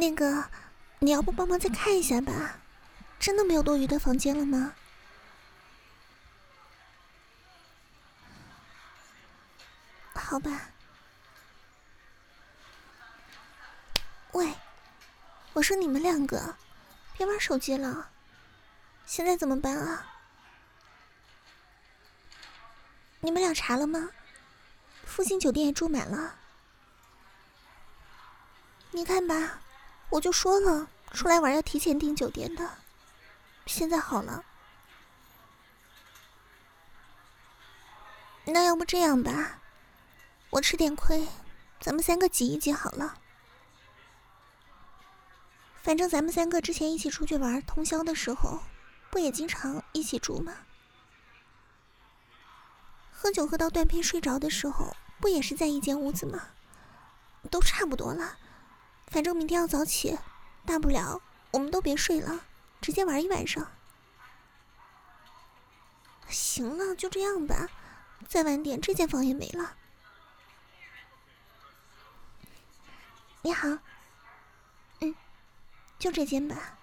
那个，你要不帮忙再看一下吧？真的没有多余的房间了吗？好吧。喂，我说你们两个，别玩手机了。现在怎么办啊？你们俩查了吗？附近酒店也住满了。你看吧，我就说了，出来玩要提前订酒店的。现在好了。那要不这样吧，我吃点亏，咱们3个挤一挤好了。反正咱们3个之前一起出去玩通宵的时候，不也经常一起住吗？喝酒喝到断片睡着的时候，不也是在一间屋子吗？都差不多了，反正明天要早起，大不了我们都别睡了，直接玩一晚上。行了，就这样吧，再晚点这间房也没了。你好。就这间吧。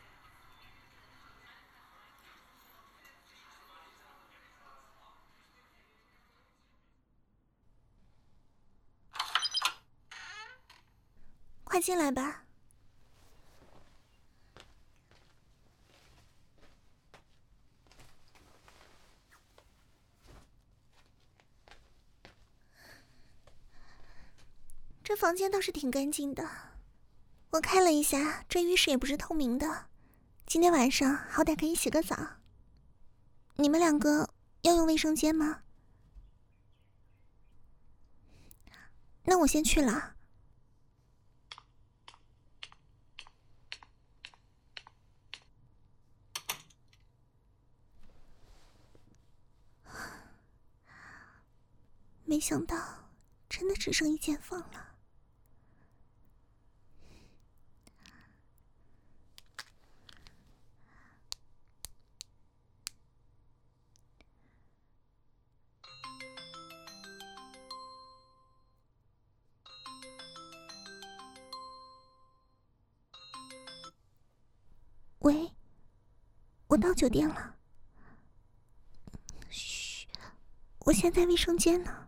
快进来吧。这房间倒是挺干净的，我看了一下，这浴室也不是透明的，今天晚上好歹可以洗个澡。你们两个要用卫生间吗？那我先去了。没想到真的只剩一间房了。喂，我到酒店了。嘘，我现在卫生间呢。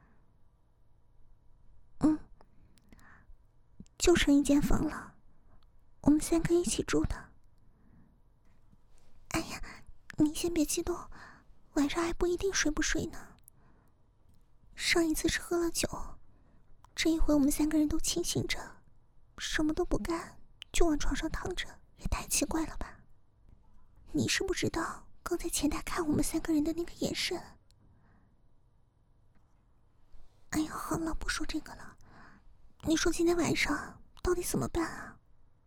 就剩一间房了，我们3个一起住的。哎呀，你先别激动，晚上还不一定睡不睡呢。上一次是喝了酒，这一回我们3个人都清醒着，什么都不干，就往床上躺着，也太奇怪了吧？你是不知道刚才前台看我们3个人的那个眼神。哎呀，好了，不说这个了。你说今天晚上到底怎么办啊？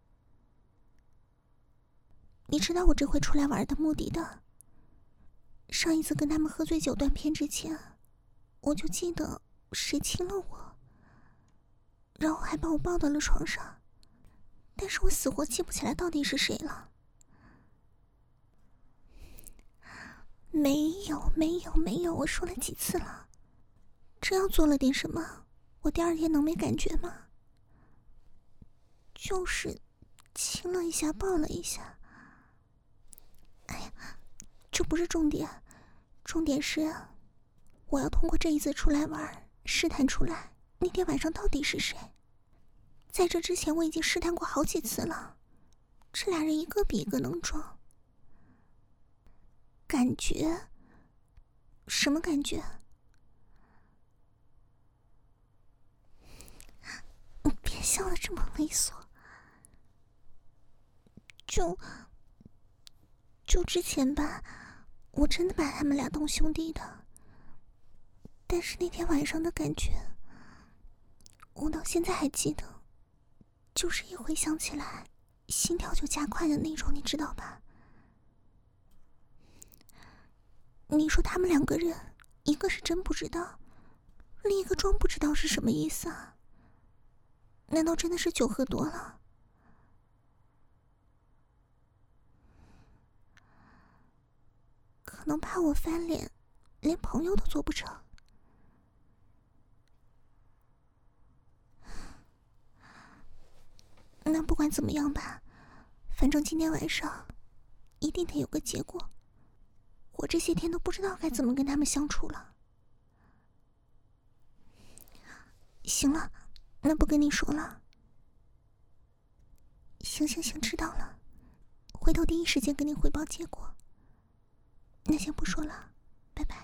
你知道我这回出来玩的目的的。上一次跟他们喝醉酒断片之前，我就记得谁亲了我，然后还把我抱到了床上，但是我死活记不起来到底是谁了。没有，我说了几次了，这要做了点什么，我第2天能没感觉吗？就是亲了一下，抱了一下。哎呀，这不是重点，重点是我要通过这一次出来玩，试探出来那天晚上到底是谁。在这之前我已经试探过好几次了，这俩人一个比一个能装。感觉？什么感觉？你别笑得这么猥琐。就之前吧，我真的把他们俩当兄弟的，但是那天晚上的感觉，我到现在还记得，就是一回想起来，心跳就加快的那种，你知道吧？你说他们2个人，一个是真不知道，另一个装不知道是什么意思啊？难道真的是酒喝多了？可能怕我翻脸，连朋友都做不成。 那不管怎么样吧，反正今天晚上一定得有个结果。我这些天都不知道该怎么跟他们相处了。行了，那不跟你说了。行，知道了，回头第一时间跟你汇报结果。那先不说了，拜拜。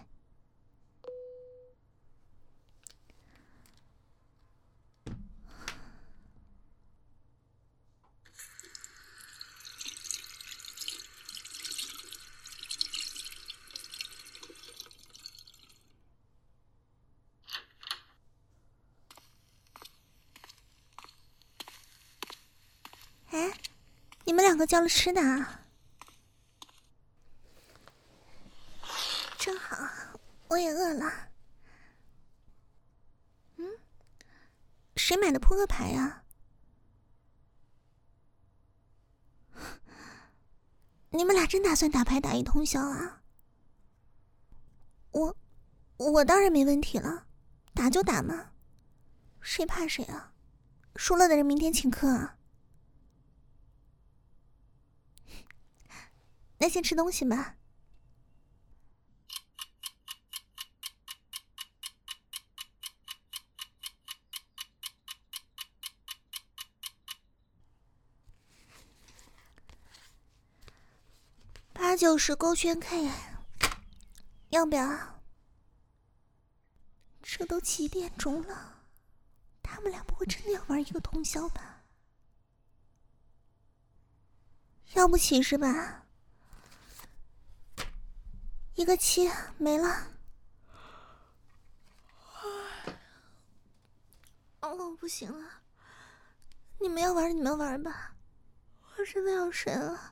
哎，你们两个叫了吃的啊？正好，我也饿了。谁买的扑克牌啊？你们俩真打算打牌打一通宵啊？我当然没问题了，打就打嘛，谁怕谁啊？输了的人明天请客啊。那先吃东西吧。890勾圈 K， 要不要？这都几点钟了，他们俩不会真的要玩一个通宵吧？要不起是吧？一个7没了。哦，不行了，你们要玩你们玩吧，我真的要睡了。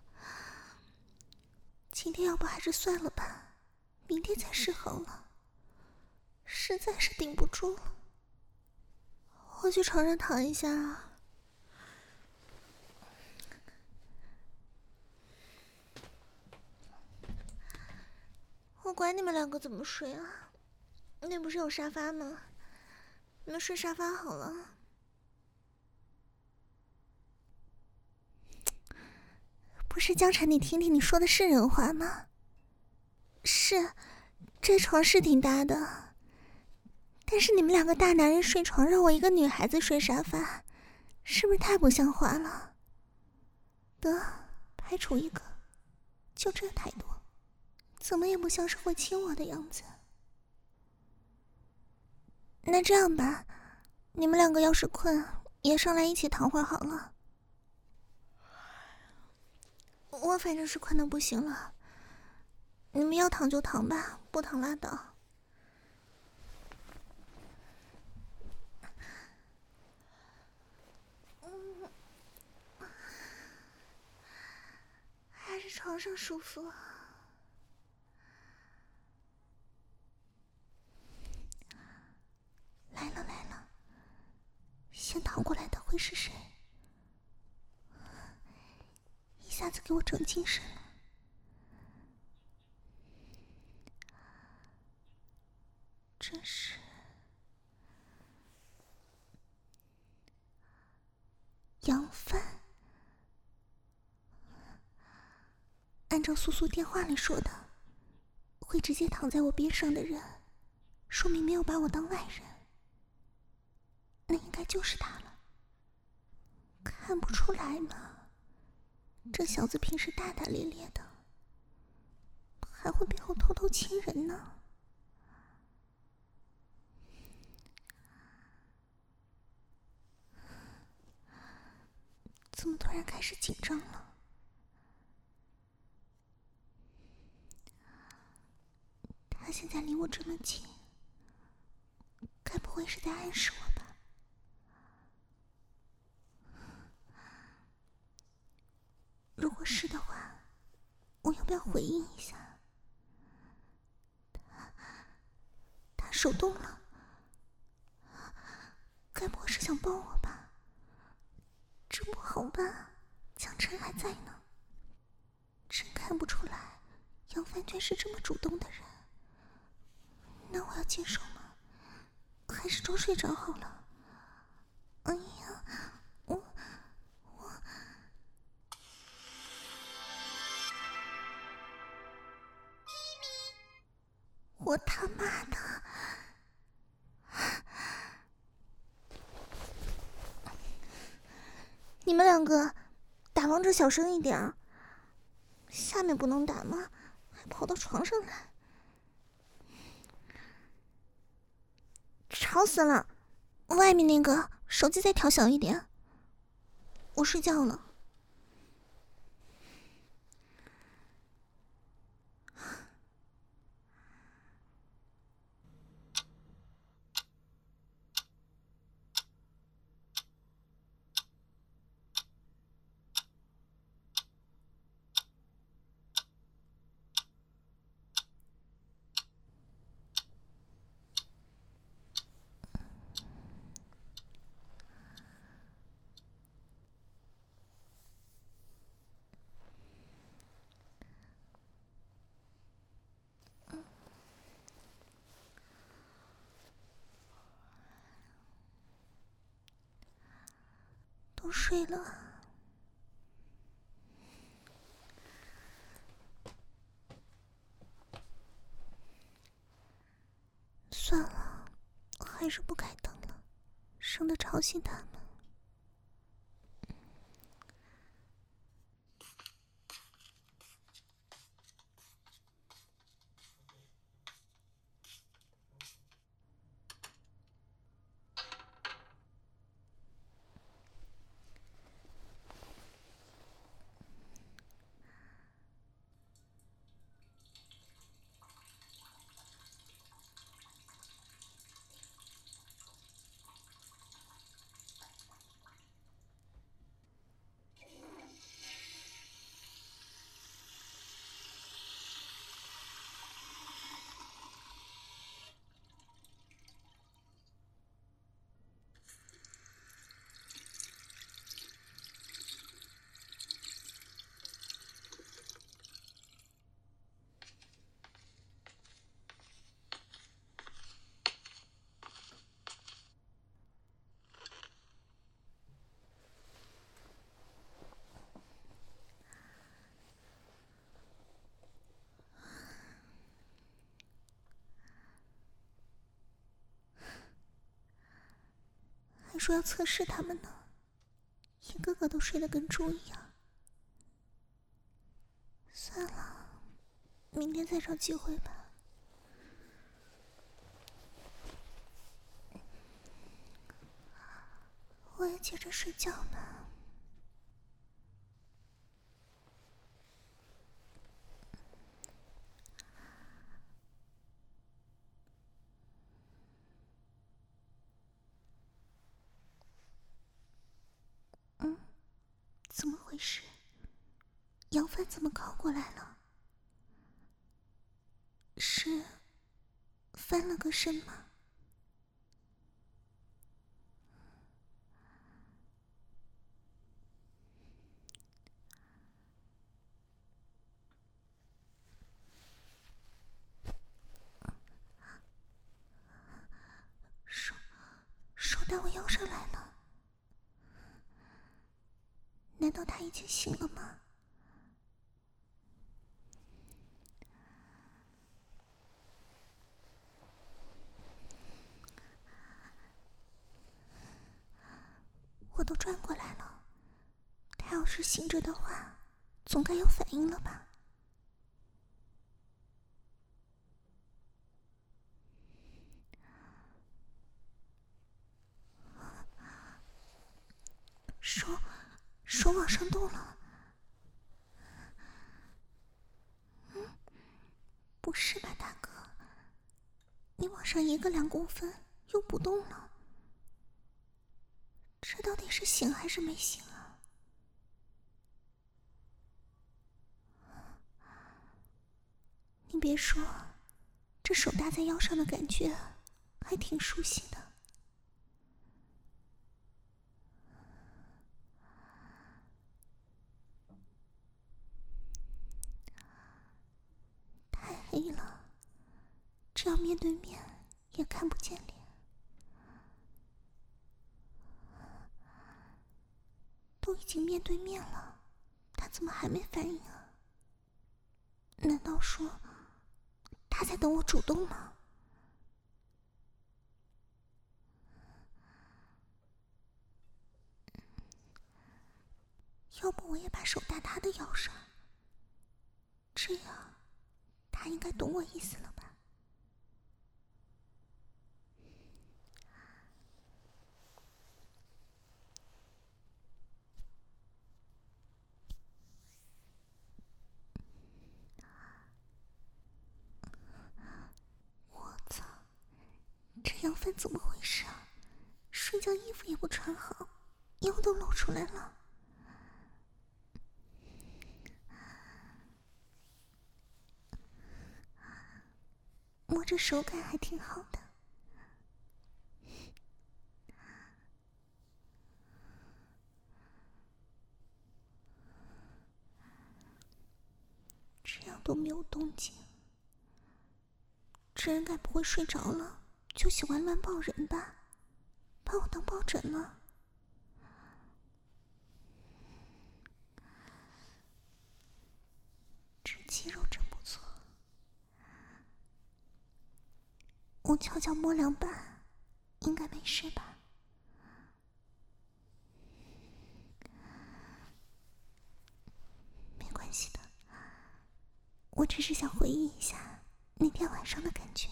今天要不还是算了吧，明天再试好了，实在是顶不住了。我去床上躺一下啊。我管你们两个怎么睡啊，那不是有沙发吗？你们睡沙发好了。不是江辰，你听听，你说的是人话吗？是，这床是挺大的，但是你们两个大男人睡床，让我一个女孩子睡沙发，是不是太不像话了？得，排除一个，就这态度，怎么也不像是会亲我的样子。那这样吧，你们两个要是困，也上来一起躺会儿好了。我反正是困得不行了，你们要躺就躺吧，不躺拉倒。还是床上舒服。来了，先躺过来的会是谁？一下子给我整精神了。这是杨帆。按照苏苏电话里说的，会直接躺在我边上的人，说明没有把我当外人，那应该就是他了。看不出来吗？这小子平时大大咧咧的，还会背后偷偷亲人呢。怎么突然开始紧张了？他现在离我这么近，该不会是在暗示我吧？如果是的话，我要不要回应一下？他手动了，该不会是想抱我吧？这不好吧？江辰还在呢，真看不出来杨帆居是这么主动的人。那我要接受吗？还是装睡着好了？哎呀，我我他妈的！你们两个打王者小声一点啊！下面不能打吗？还跑到床上来，吵死了！外面那个手机再调小一点，我睡觉了。都睡了，算了，还是不开灯了，省得吵醒他们。还说要测试他们呢，一个个都睡得跟猪一样。算了，明天再找机会吧。我也接着睡觉吧。怎么回事？杨帆怎么靠过来了？是翻了个身吗？手到我腰上来了，难道他已经醒了吗？我都转过来了，他要是醒着的话，总该有反应了吧？手往上动了。不是吧，大哥？你往上移个2公分，又不动了，这到底是醒还是没醒啊？你别说，这手搭在腰上的感觉还挺熟悉的。太黑了，这样面对面也看不见脸。都已经面对面了，他怎么还没反应啊？难道说他在等我主动吗？要不我也把手搭他的腰上，这样他应该懂我意思了吧？我操，这样分怎么回事啊？睡觉衣服也不穿好，腰都露出来了。摸着手感还挺好的。这样都没有动静，这人该不会睡着了就喜欢乱抱人吧？把我当抱枕了？这肌肉真不错。我悄悄摸两把，应该没事吧？没关系的，我只是想回忆一下那天晚上的感觉。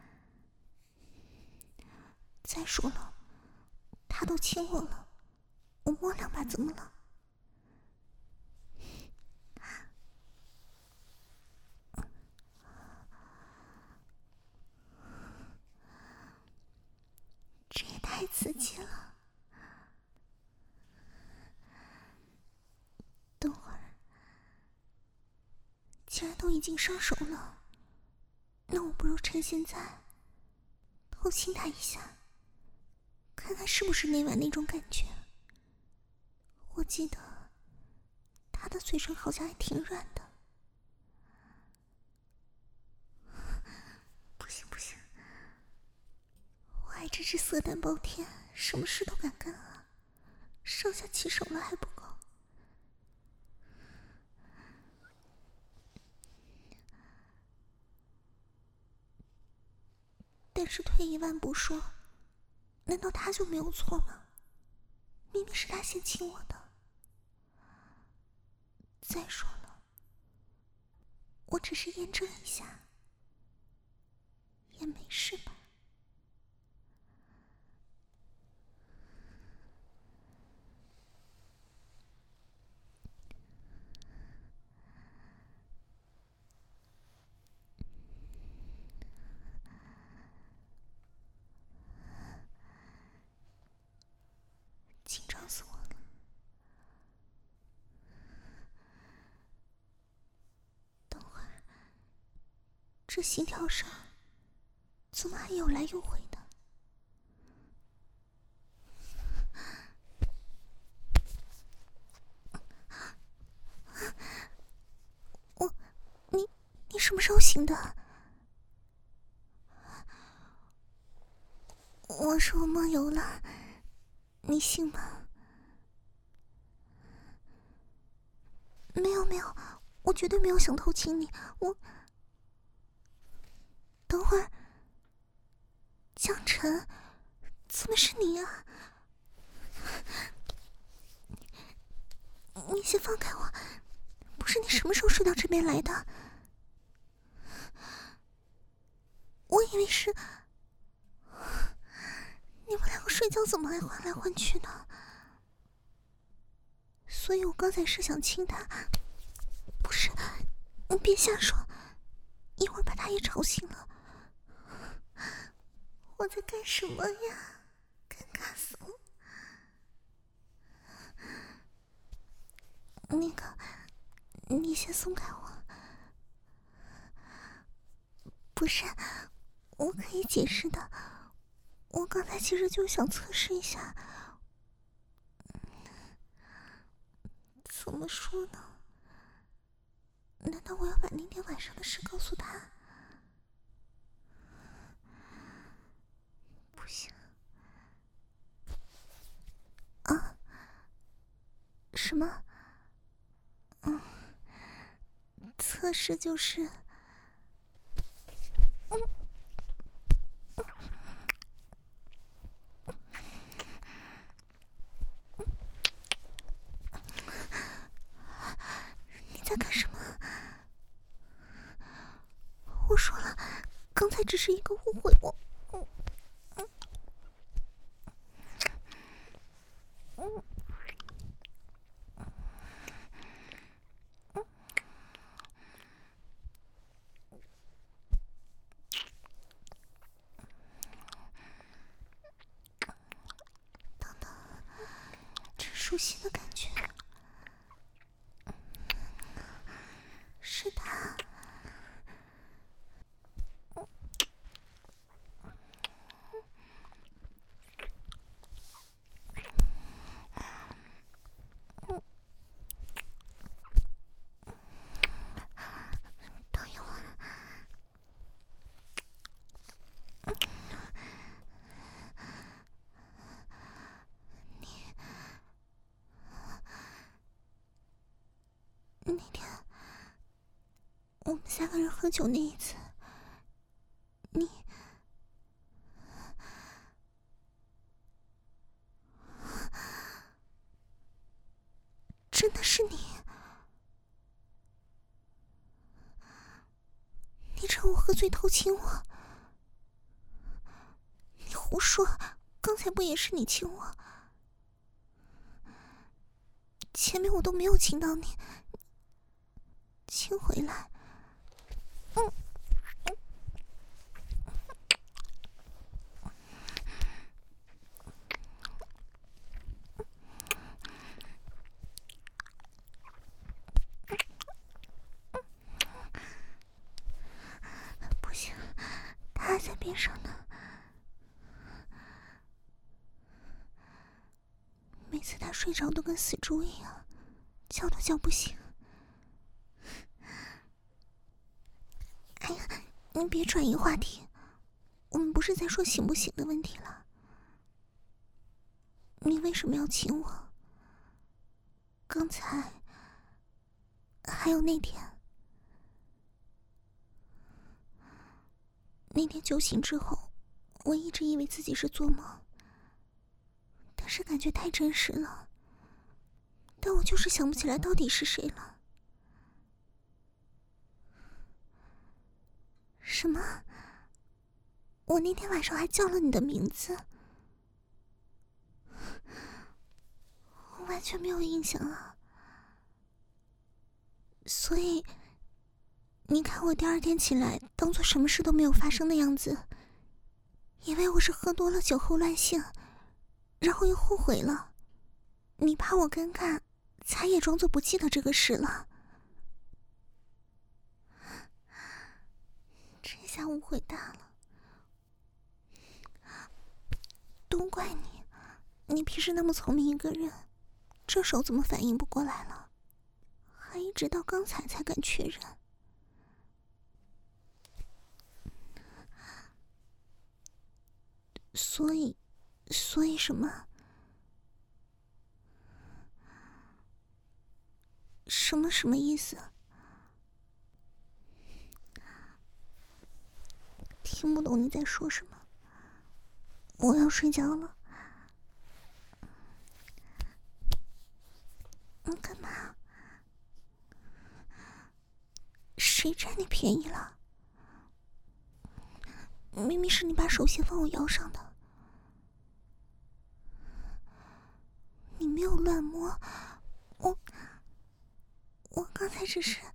再说了，他都亲我了，我摸两把怎么了？这也太刺激了。等会儿，既然都已经上手了，那我不如趁现在偷亲他一下，看看是不是那晚那种感觉。我记得他的嘴唇好像还挺软的。不行不行，我还真是色胆包天，什么事都敢干啊！上下其手了还不够。但是退一万步说，难道他就没有错吗？明明是他先亲我的。再说了，我只是验证一下，也没事吧？紧张死我了。等会儿，这心跳声怎么还有来有回的？你什么时候醒的？我说我梦游了，你信吗？没有没有，我绝对没有想偷亲你。等会儿，江晨，怎么是你啊？你先放开我！不是你什么时候睡到这边来的？我以为是……你们两个睡觉怎么还换来换去的？所以我刚才是想亲他。不是，你别瞎说，一会儿把他也吵醒了。我在干什么呀？尴尬死了。那个，你先松开我。不是，我可以解释的。我刚才其实就想测试一下，怎么说呢？难道我要把那天晚上的事告诉他？不行。啊？什么？测试就是干什么？我说了，刚才只是一个误会，等等，这熟悉的感觉，是他。那天我们3个人喝酒那一次，你真的是你？你趁我喝醉偷亲我？你胡说！刚才不也是你亲我？前面我都没有亲到你，亲回来。不行，他还在边上呢。每次他睡着都跟死猪一样，叫都叫不醒。哎呀，你别转移话题，我们不是在说醒不醒的问题了。你为什么要亲我？刚才，还有那天酒醒之后，我一直以为自己是做梦，但是感觉太真实了。但我就是想不起来到底是谁了。什么？我那天晚上还叫了你的名字？我完全没有印象啊。所以，你看我第2天起来，当做什么事都没有发生的样子，以为我是喝多了酒后乱性，然后又后悔了。你怕我尴尬，才也装作不记得这个事了。这下误会大了。都怪你，你平时那么聪明一个人，这时候怎么反应不过来了？还一直到刚才才敢确认。所以什么？什么意思？听不懂你在说什么。我要睡觉了。你干嘛？谁占你便宜了？明明是你把手先放我腰上的。你没有乱摸，我刚才只是……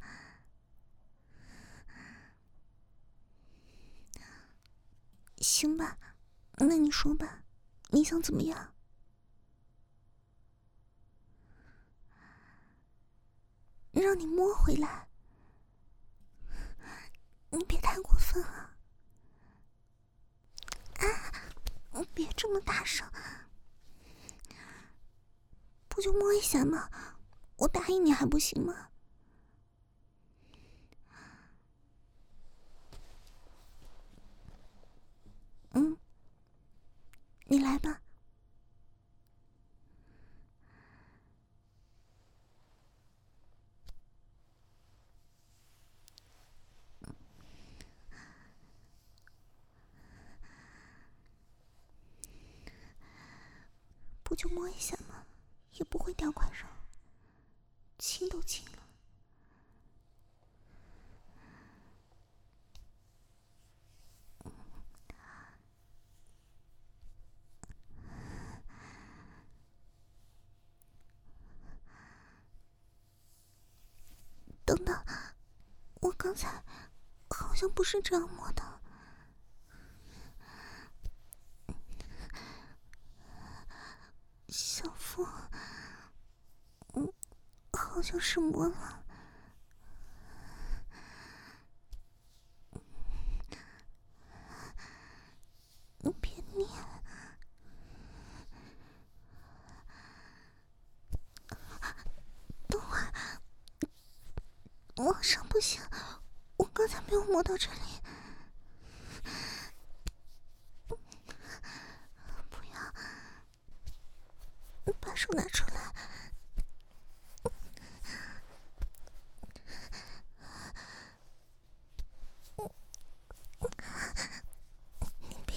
行吧，那你说吧，你想怎么样？让你摸回来？你别太过分啊！你别这么大声，不就摸一下吗？我答应你还不行吗？你来吧。不就摸一下吗？也不会掉块肉。亲都亲了， 刚才好像不是这样摸的。小腹，好像是摸了。别捏。等会儿，往上不行，我刚才没有摸到这里。不要，把手拿出来。你别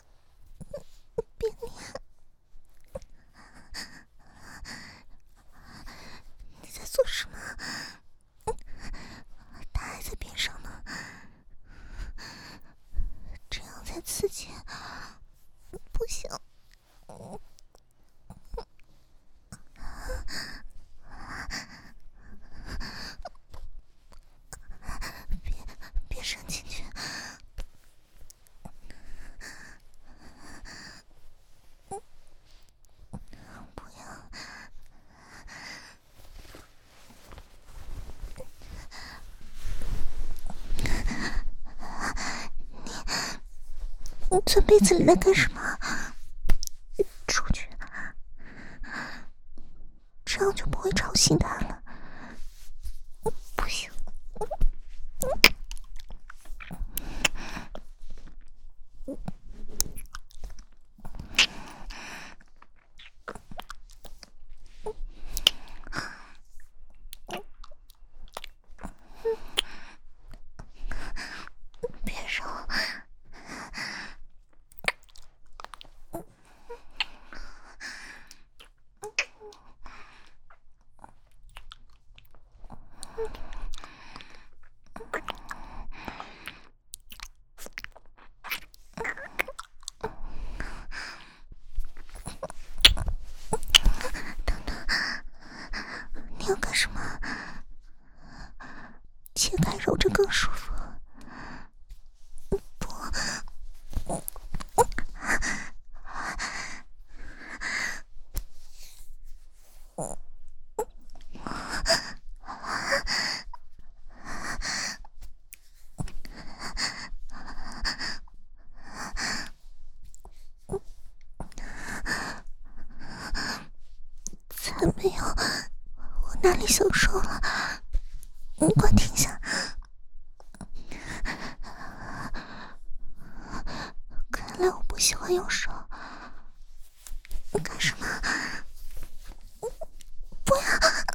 捏。你在做什么？他还在边上呢，这样才刺激。不行。别伸进去。不要。你钻被子里来干什么？出去，这样就不会吵醒他了。不行。别揉。你要干什么？切开揉着更舒服。不。才没有，我哪里享受了？你快停下！看来我不喜欢用手。你干什么？不要！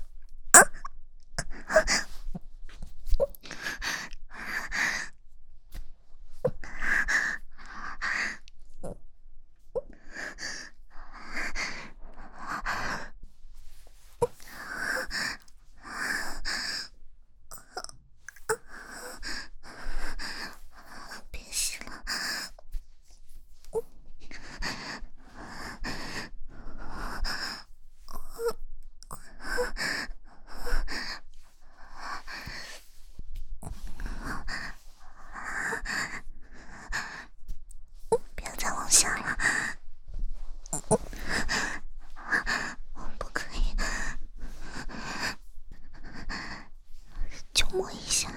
别洗了。别再往下了。不可以。就摸一下。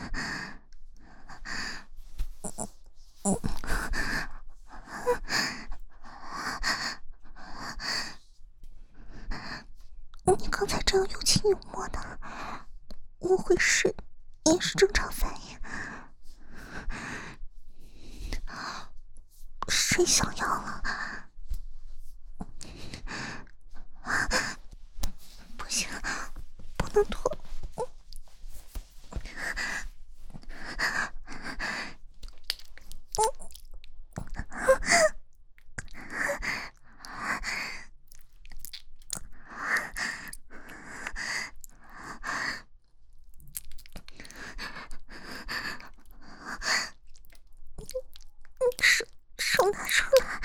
你刚才这样有亲有摸的，我会是也是正常反应。谁想要了？不行，不能脱。手拿出来。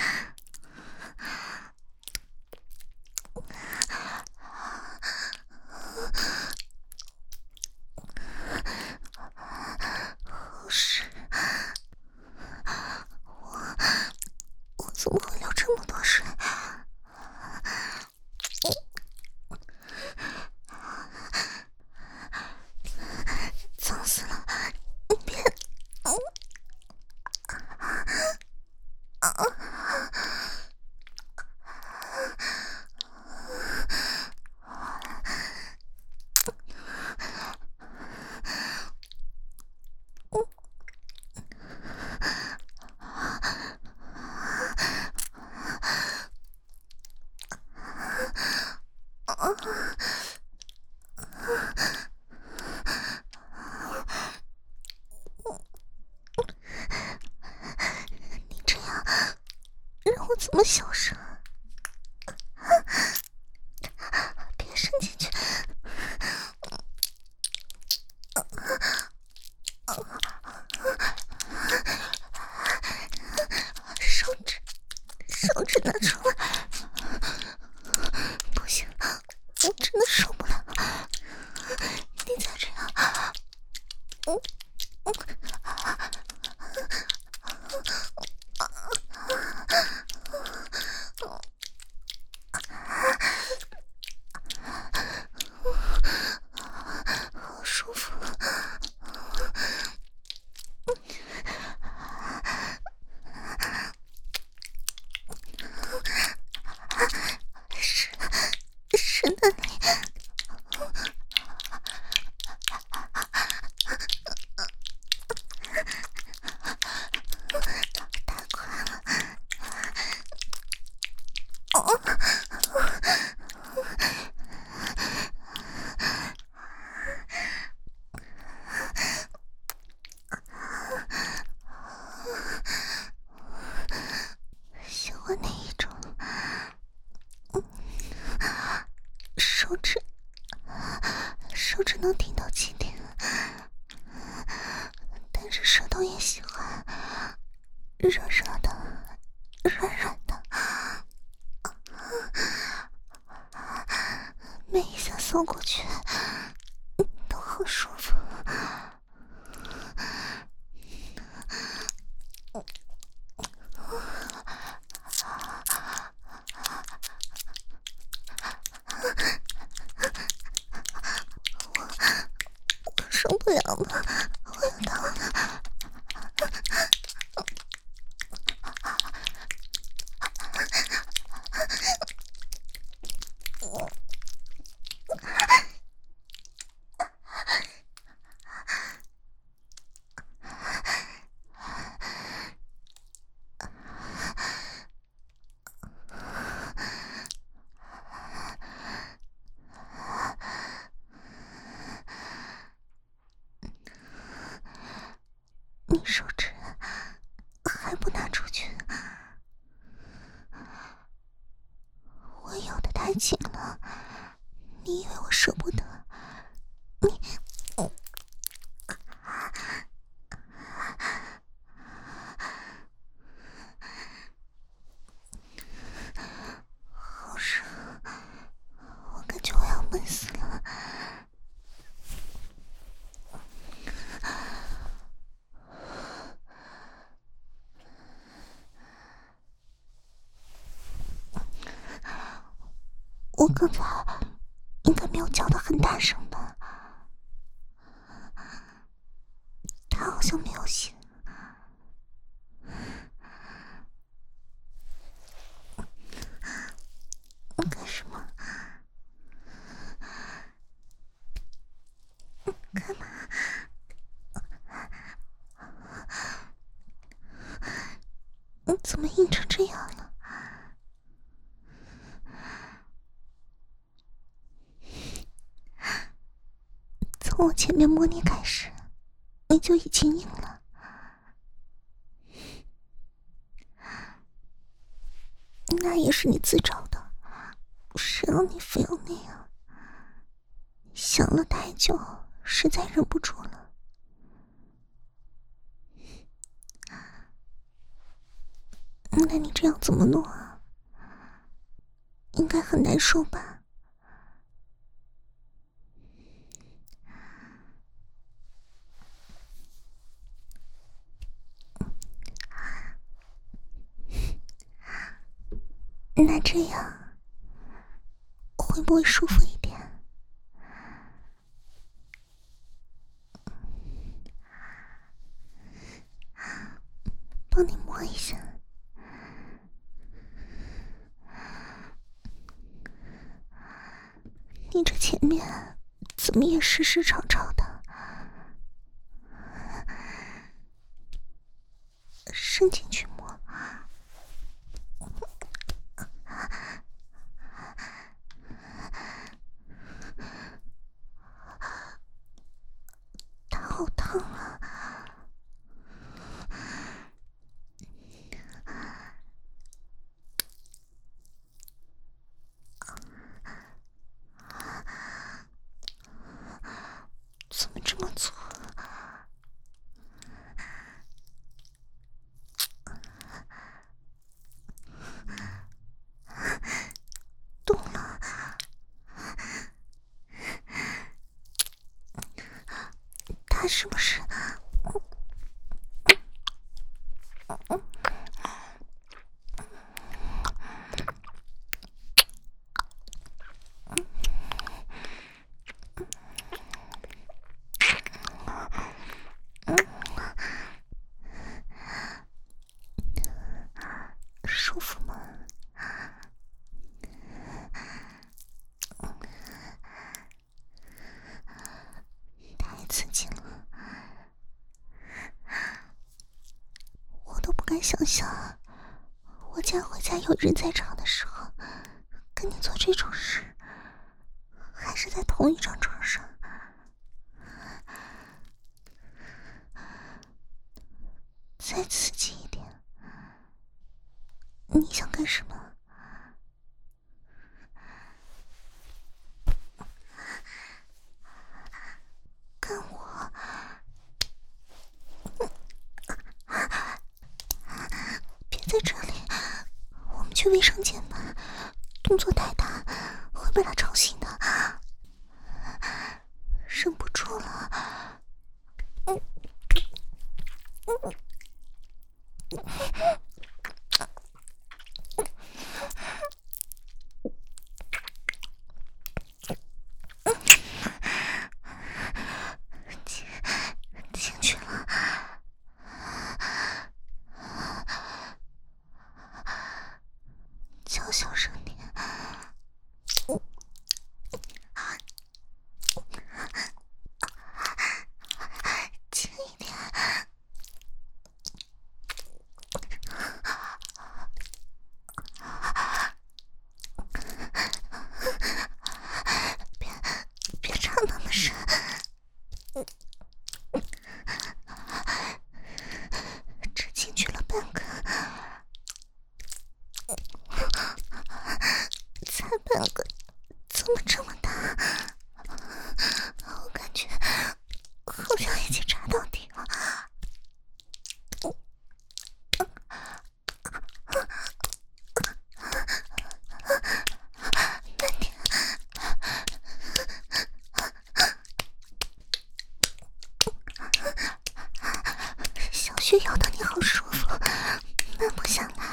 你这样让我怎么小声？别伸进去！手指拿出来！不行，我真的受不了！你再这样，好舒服。是的，你太快了。喜欢哪一种？手指能顶到极点，但是舌头也喜欢热热的、软软的，每一下送过去都好舒服。我受不了了，我要逃了！你手指还不拿出去？我咬得太紧了，你以为我舍不得？你，好热，我感觉我要闷死了。我刚才应该没有叫得很大声吧？他好像没有醒。干什么？干嘛？怎么硬成这样了？从我前面摸你开始，你就已经硬了。那也是你自找的，谁让你非要那样？想了太久，实在忍不住了。那你这样怎么弄啊？应该很难受吧？那这样会不会舒服一点？帮你摸一下。你这前面怎么也湿湿潮潮的？伸进去摸。 他是不是？舒服吗？太刺激了，我都不敢想象，我家会在有人在场的时候跟你做这种事，还是在同一张床上。再刺激一点，你想干什么？干我？别在这里，我们去卫生间吧，动作太大会被他吵醒的。忍不住了。进去了。叫小声点。近一点。别唱那么深。只进去了半个，才半个，怎么这么大？我感觉好像已经插到底了。慢点。小穴咬到你好舒服，慢不下来。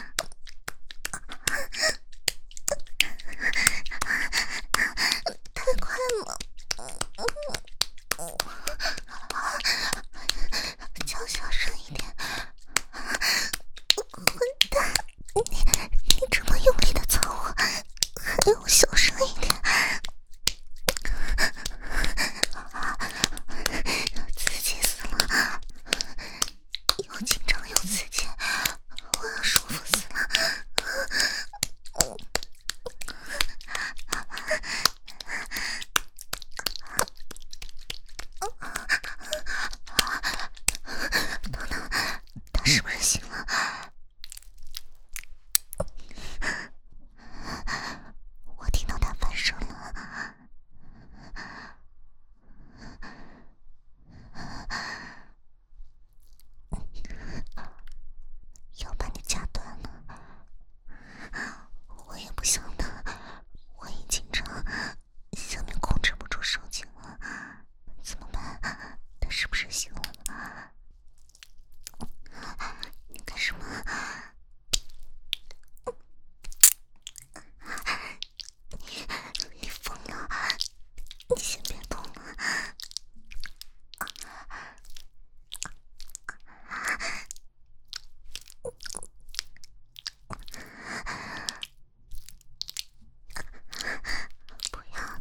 太快了。叫小声一点。混蛋，你这么用力的操我，还要我小声一点。刺激死了，又紧张又刺激，我要舒服死了。他是不是醒了？我听到他翻身了。要把你夹断了。我也不想的，我一紧张，下面控制不住手紧了。怎么办？他是不是醒了？你干什么？你疯了？你先别动了。不要。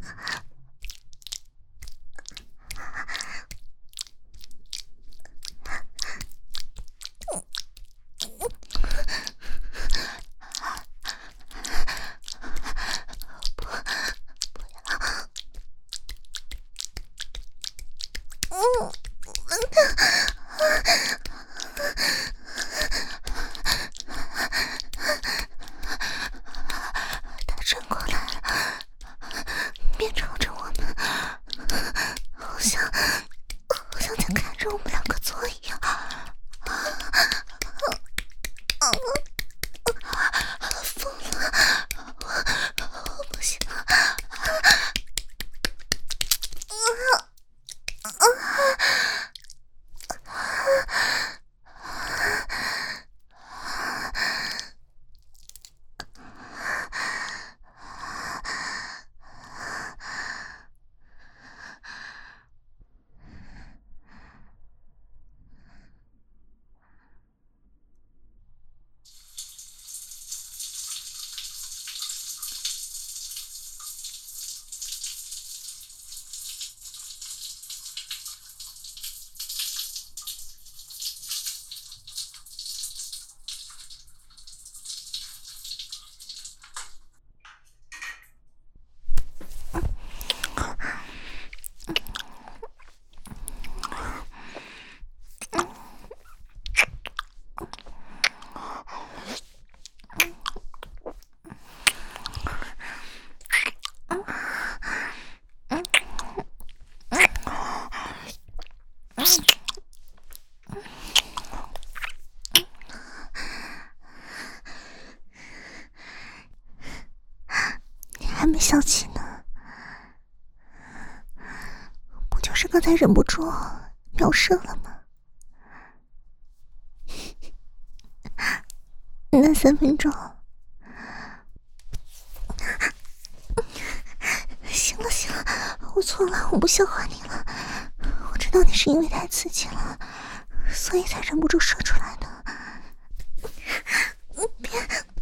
他转过来了，别朝着我们，好像在看着我们两个做一样。疯了，我不行了。 消气呢？不就是刚才忍不住秒射了吗？那3分钟，行了行了，我错了，我不笑话你了。我知道你是因为太刺激了，所以才忍不住射出来的。别，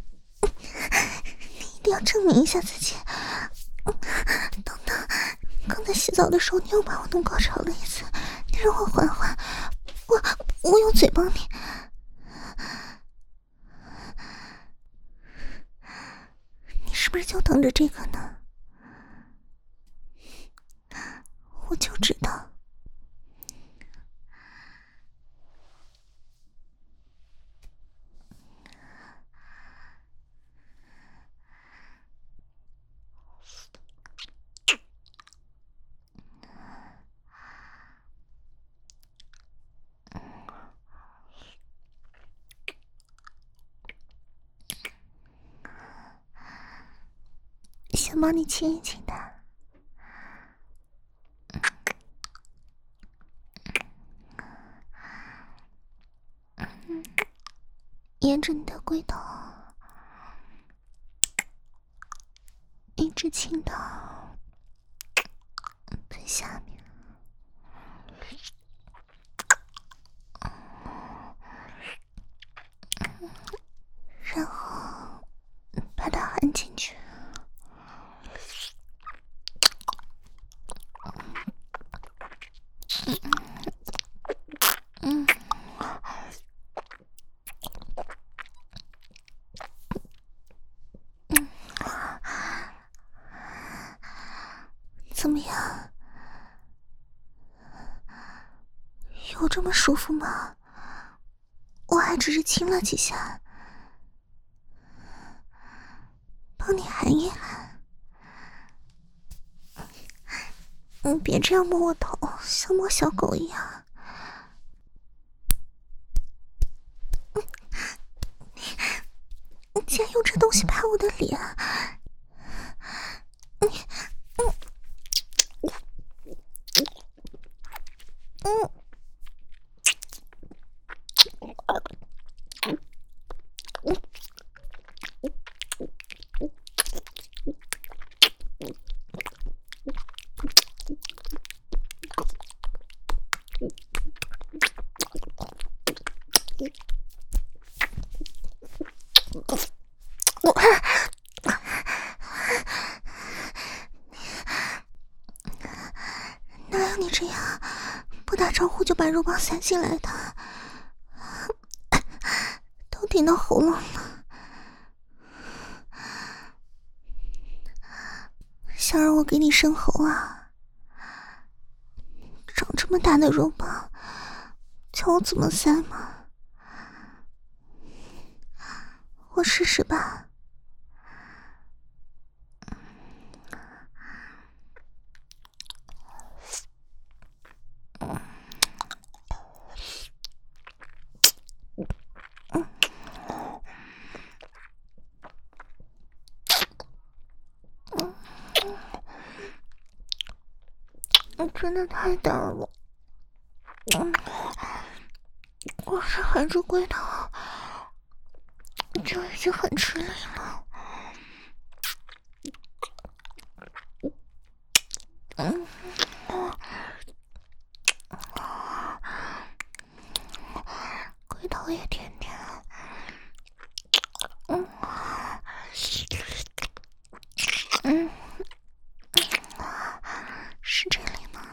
你一定要证明一下自己。等等，刚才洗澡的时候你又把我弄高潮了一次，你让我缓缓，我用嘴帮你。你是不是就等着这个呢？我就知道。先帮你亲一亲他。沿着你的龟头一直亲到最下面，然后把它含进去。怎么样？有这么舒服吗？我还只是亲了几下，帮你含一含。你别这样摸我头，像摸小狗一样。你竟然用这东西拍我的脸！哪有你这样不打招呼就把肉棒塞进来的？都顶到喉咙了，想让我给你生喉啊？长这么大的肉棒，叫我怎么塞吗？我试试吧。真的太大了，我是含住龟头就已经很吃力了。龟头也甜甜。是这里吗？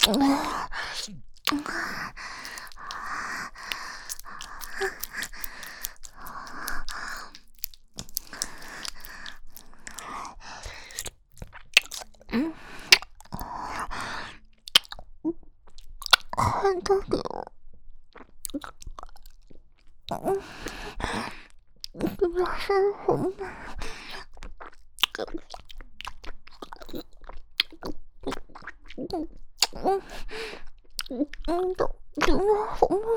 快都给我，不要深红的。都红了。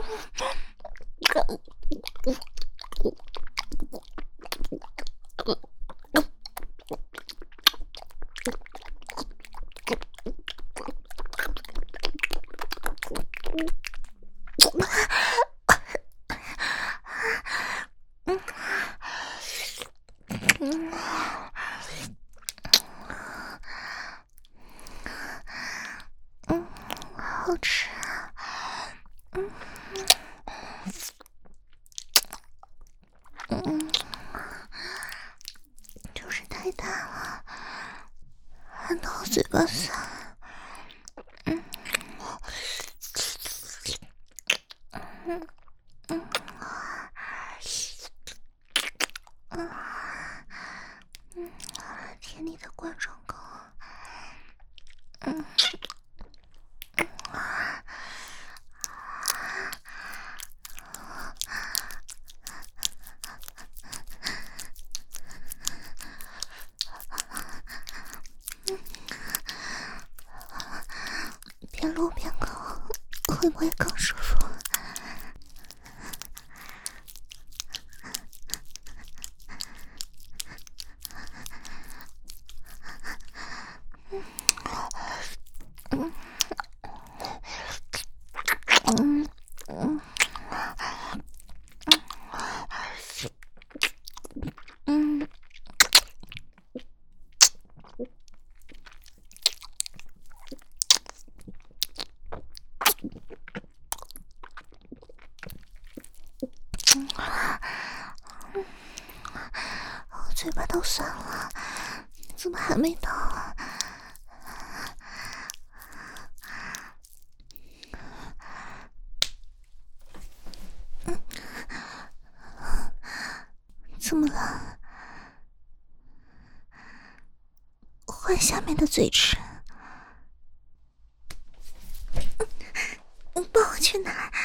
好吃啊！就是太大了，含到嘴巴散。甜腻的冠状沟。边撸边搞，会不会更舒服？我嘴巴都酸了，怎么还没到啊？怎么了？换下面的嘴唇。抱我去哪儿？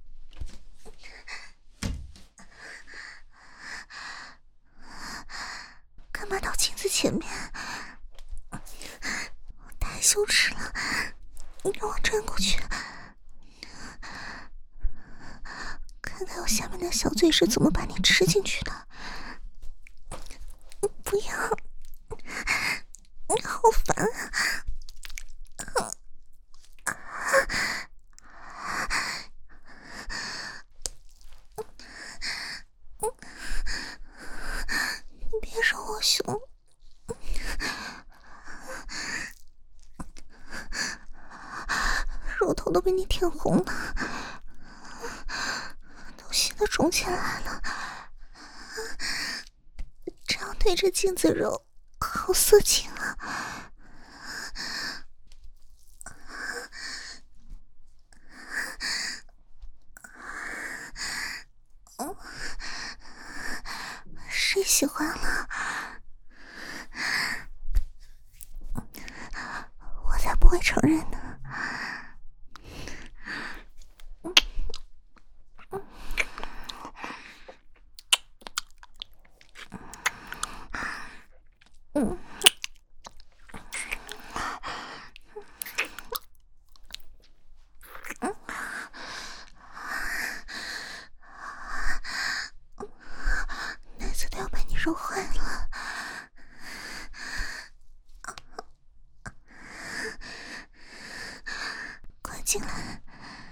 干嘛到镜子前面？我太羞耻了，你让我转过去，看看我下面的小嘴是怎么把你吃进去的。不要，你好烦啊！你别说我凶，乳头都被你舔红了，都吸得肿起来了。这样对着镜子揉，好色情啊！谁喜欢了？我才不会承认呢。奶子都要被你揉坏了。快进来！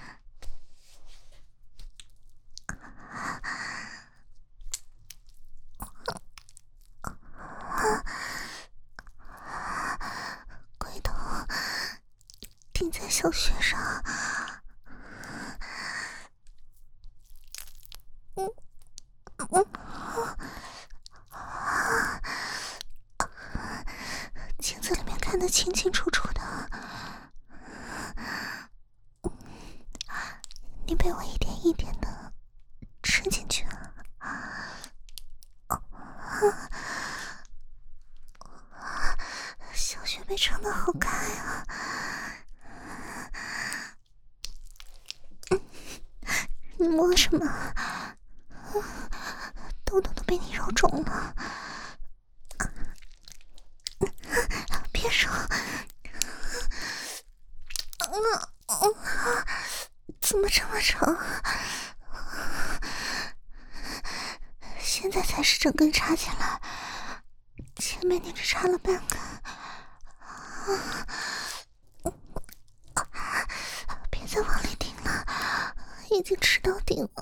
龟头顶在小穴上。镜子里面看得清清楚楚的。 常的好开啊！你摸什么？痘痘都被你揉肿了。别揉！怎么这么长？现在才是整根插起来，前面你只插了半根。别再往里顶了，已经吃到顶了。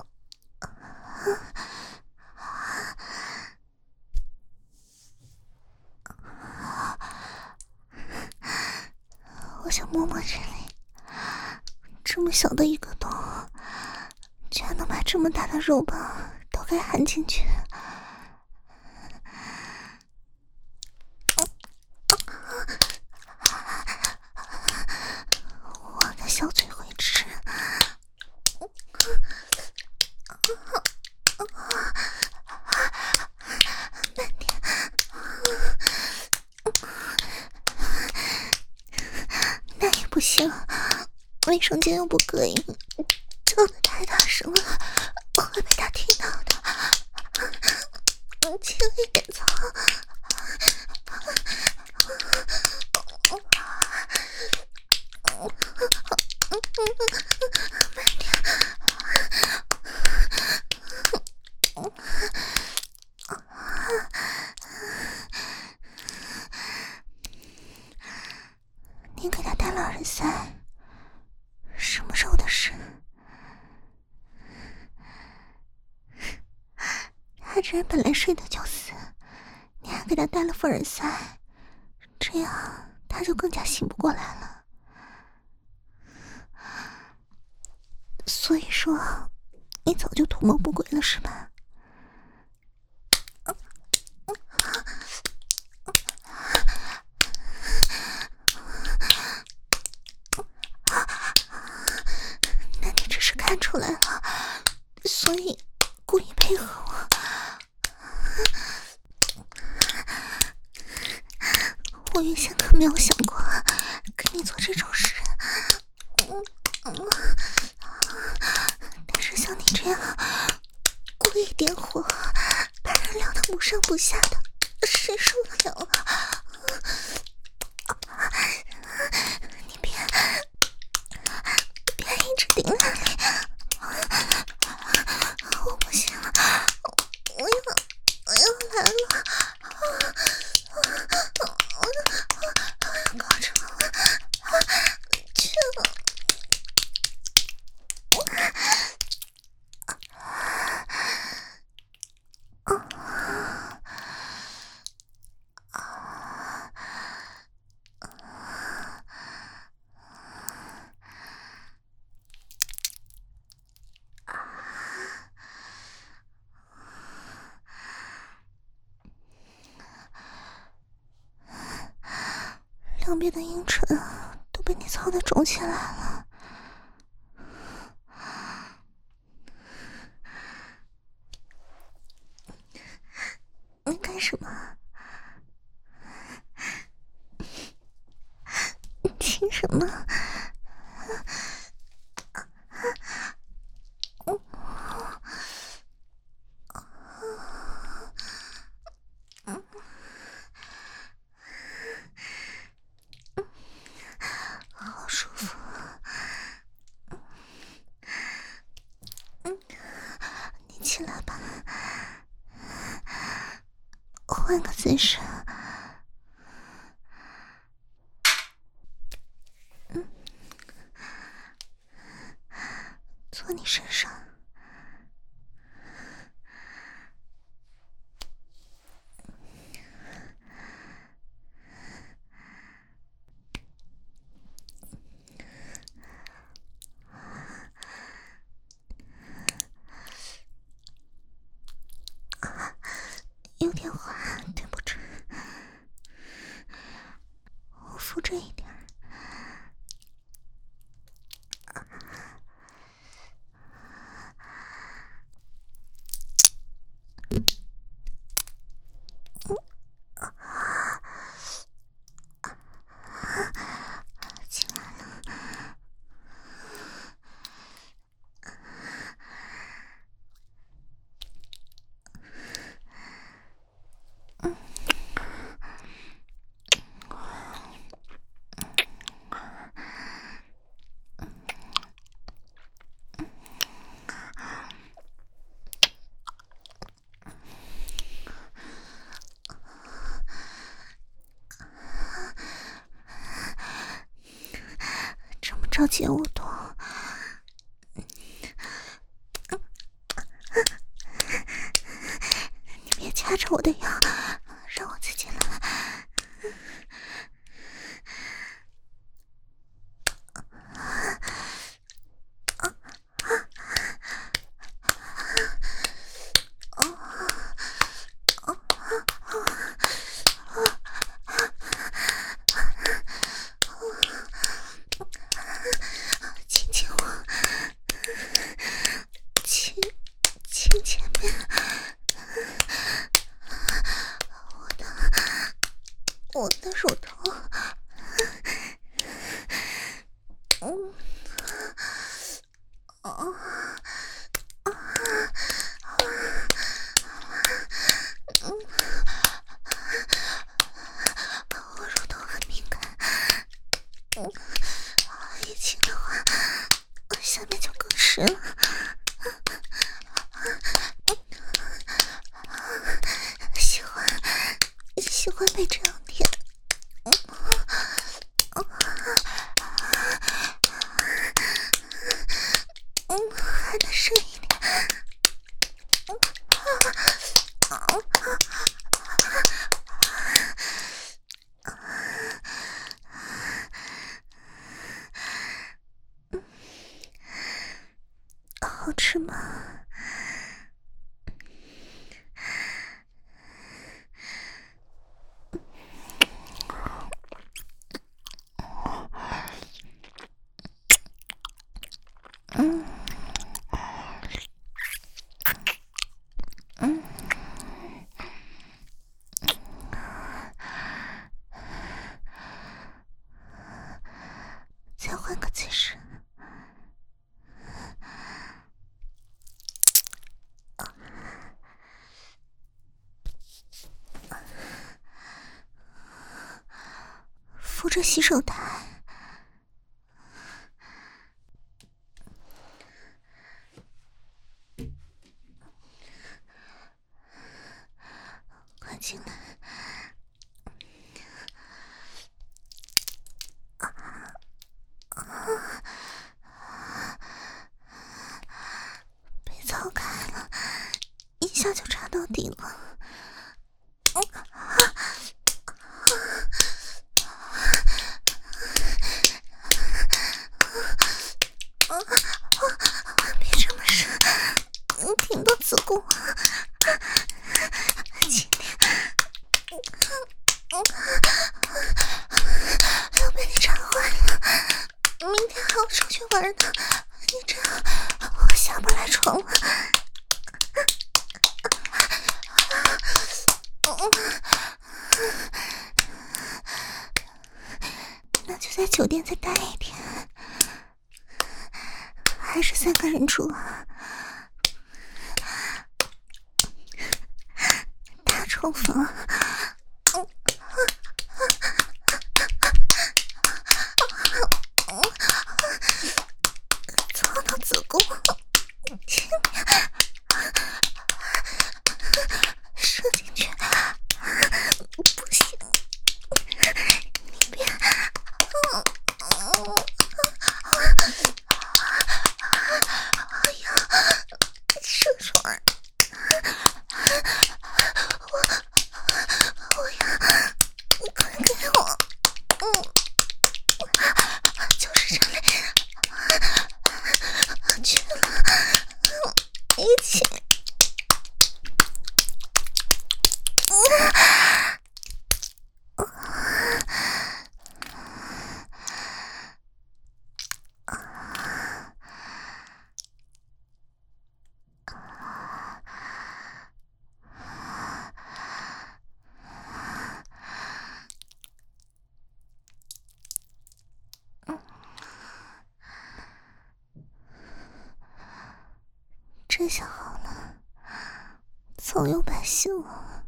我想摸摸这里，这么小的一个洞，居然能把这么大的肉棒都给含进去。我的小嘴会吃。慢点。那也不行，卫生间又不隔音，叫的太大声了，我会被他听到的。轻一点操。慢点。你给他戴了耳塞，什么时候的事？他这人本来睡得就死，你还给他戴了副耳塞，这样他就更加醒不过来了。所以说，你早就图谋不轨了是吧？那你只是看出来了，所以故意配合我。我原先可没有想过跟你做这种事，但是像你这样故意点火，把人撩得不上不下的，谁受得了啊？你别一直顶那里，我不行了，我要来了。搞成了，去了。两边的阴唇都被你操得肿起来了。你干什么？你亲什么？好舒服。你起来吧，换个姿势。坐你身上。有点滑，对不住，我扶着一点。 着急舞动。你别掐着我的腰，让我自己来。我的乳头，我乳头很敏感，一亲的话，下面就更湿了。喜欢被这样舔。还能深一点。好吃吗？再换个姿势。扶着洗手台。快进来。被操开了，一下就插到底了。别这么深，挺到子宫。轻点。要被你插坏了，明天还要出去玩呢。你这样我下不来床了。那就在酒店再待一天，还是3个人住啊？大床房。操到子宫，轻点，射进去，不行，你别，哎呀，射出来，我呀，你快给我，就是这里。去了，一起。这下好了，早有百姓了。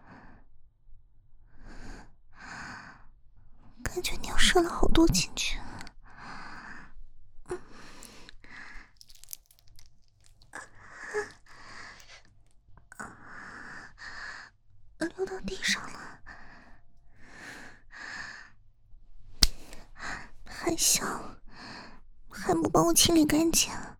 感觉你又射了好多进去。流到地上了，还香， 还不帮我清理干净？